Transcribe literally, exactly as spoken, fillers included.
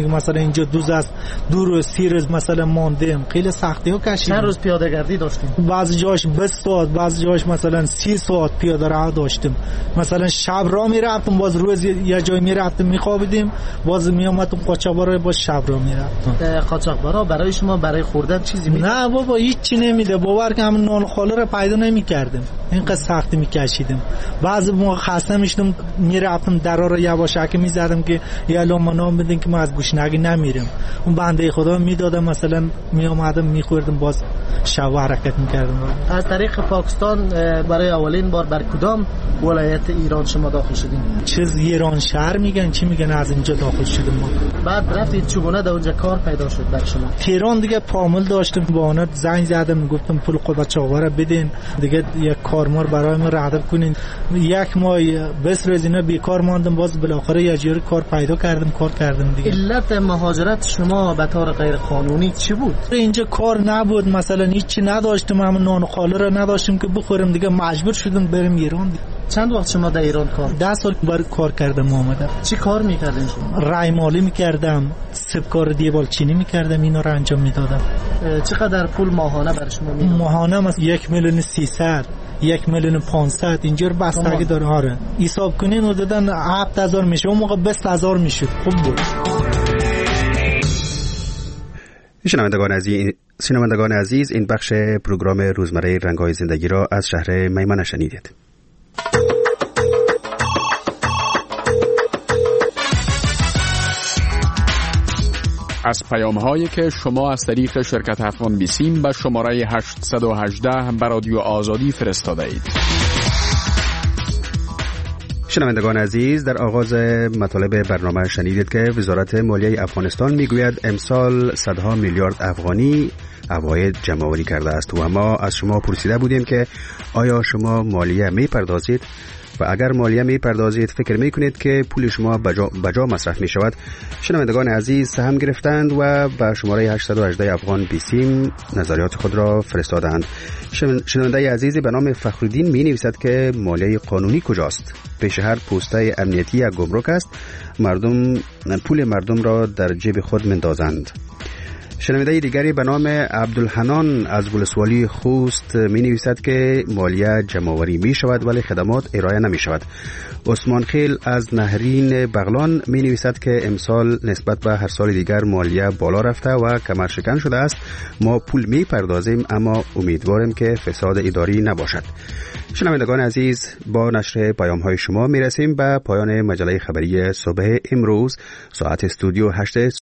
میگه مثلا اینجا دوز است دور و سی روز مثلا ماندیم، خیلی سختی ها کشیدیم. چند روز پیاده گردی داشتیم؟ بعضی جاش بیست ساعت، بعضی جاش مثلا سی ساعت پیاده راه داشتیم. مثلا شب راه میرفتیم، باز روز یه جای میرفتیم میخوابیدیم، باز میومدیم قاچاقبرا باز شب راه میرفتیم. قاچاقبرا برای شما برای خوردن چیزی میده؟ نه بابا هیچ چی نمیده، باور کن همون نان خاله رو پیدا نمیکردیم، اینقدر سختی میکشیدیم. بعضی موقع خسته میشدم میرفتم درا رو یواشکی میزدم که یا لقمه نان بدین که ما از گوشنگی نمیریم. اون بنده خدا میدادم، مثلا میومدم میخوردم، باز شب حرکت میکردم. از طریق پاکستان برای اولین بار بر کدام ولایت ایران شما داخل شدین؟ چیز ایران شهر میگن چی میگن، از اینجا داخل شدیم ما. بعد رفتید چگونه در اونجا کار پیدا شد برای شما؟ تهران دیگه پامل داشتم، با اونها زنگ زدم گفتم پول قاچاقبرا رو بدین دیگه، یک کارمار برای ما رعایت کنین. یک ماه بس روز اینا بیکار ماندم، باز بالاخره یه جوری کار پیدا کردم، کار کردم دیگه. علت مهاجرت شما به طور غیر قانونی چی بود؟ اینجا کار نبود، مثلا هیچی نداشتم، همون نان خاله رو نداشتم که بخورم دیگه، مجبور شدم بریم ایران. چند وقت شما در ایران کار؟ ده سال بر کار کردم اومدم. چی کار میکردین شما؟ رای مالی میکردم، سبکار دیوال چینی میکردم، اینا رو انجام میدادم. چقدر پول ماهانه برای شما میدن؟ ماهانه مثلا یک میلیون سیصد، یک میلیون پانصد اینجور بستگی داره. آره حساب کنین و دادن هفت هزار میشه، اون موقع بیست هزار میشد. خوب بود. شنوندگان عزیز شنوندگان عزیز این بخش پروگرام روزمره رنگ‌های زندگی را از شهر میمنه شنیدید. از پیام‌هایی که شما از طریق شرکت افغان بیسیم به شماره هشت یک هشت به رادیو آزادی فرستاده اید. شنوندگان عزیز، در آغاز مطالب برنامه شنیدید که وزارت مالیه افغانستان میگوید امسال صدها میلیارد افغانی عواید جمع‌آوری کرده است و ما از شما پرسیده بودیم که آیا شما مالیه میپردازید و اگر مالیه میپردازید فکر میکنید که پول شما بجا, بجا مصرف میشود؟ شنوندگان عزیز سهم گرفتند و به شماره هشت یک هشت افغان بیسیم نظریات خود را فرستادند. شنونده عزیزی به نام فخرالدین می نویسد که مالیه قانونی کجاست؟ پیش هر پوسته امنیتی یک گمرک است، مردم پول مردم را در جیب خود مندازند. شنونده دیگری به نام عبدالحنان از ولسوالی خوست می نویسد که مالیه جمع‌آوری می شود ولی خدمات ارائه نمی شود. عثمان خیل از نهرین بغلان می نویسد که امسال نسبت به هر سال دیگر مالیه بالا رفته و کمر شکن شده است. ما پول می پردازیم اما امیدواریم که فساد اداری نباشد. شنوندگان عزیز، با نشر پیام های شما می رسیم به پایان مجله خبری صبح امروز. ساعت استودیو هشت